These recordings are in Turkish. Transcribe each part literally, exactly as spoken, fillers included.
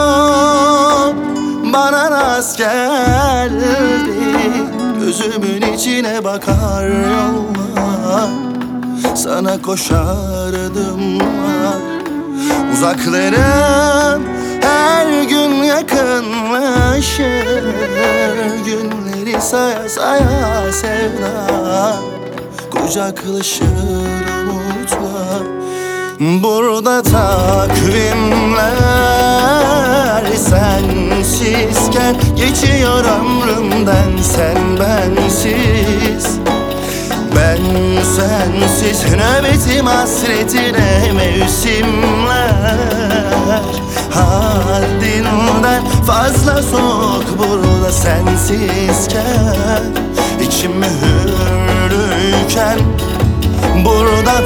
bana rast geldi. Gözümün içine bakar yollar, sana koşardım var. Uzaklarım her gün yakınlaşır, günleri saya saya sevda kucaklaşır umutlar. Burada takvimler sensizken geçiyor ömrümden, sen bensiz. Ben sensiz nöbetim hasretine, mevsimler haddinden fazla soğuk burada sensizken. İçim mühürlüyken burada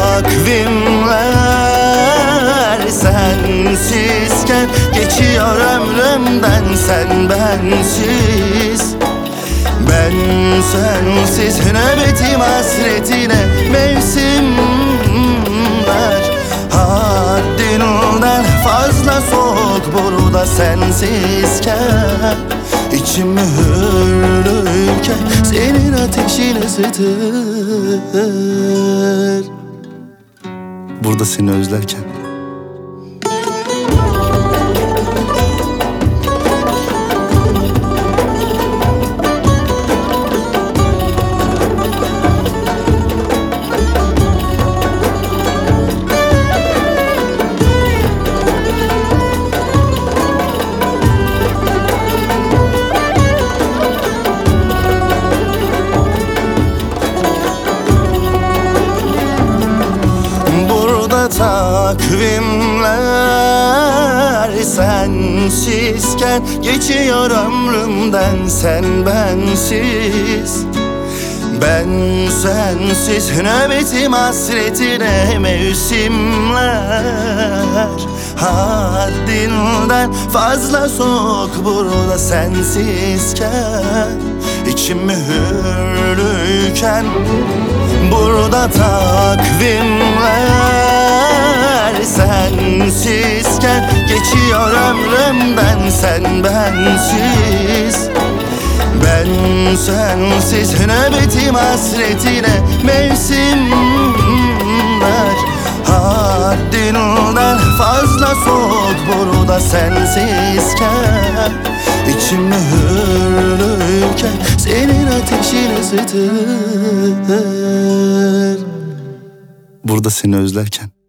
takvimler sensizken geçiyor ömrümden, sen bensiz. Ben sensiz nöbetim hasretine, mevsimler haddinden fazla soğuk burada sensizken. İçim mühürlüyken senin ateşin ısıtır burada seni özlerken. Takvimler sensizken geçiyor ömrümden, sen bensiz. Ben sensiz nöbetim hasretine, mevsimler haddinden fazla soğuk burada sensizken. İçim mühürlüyken burada takvimler sensizken geçiyor ömrümden, sen bensiz. Ben sensiz nöbetim hasretine, mevsimler haddinden fazla soğuk burada sensizken. İçim mühürlüyken senin ateşin ısıtır burada seni özlerken.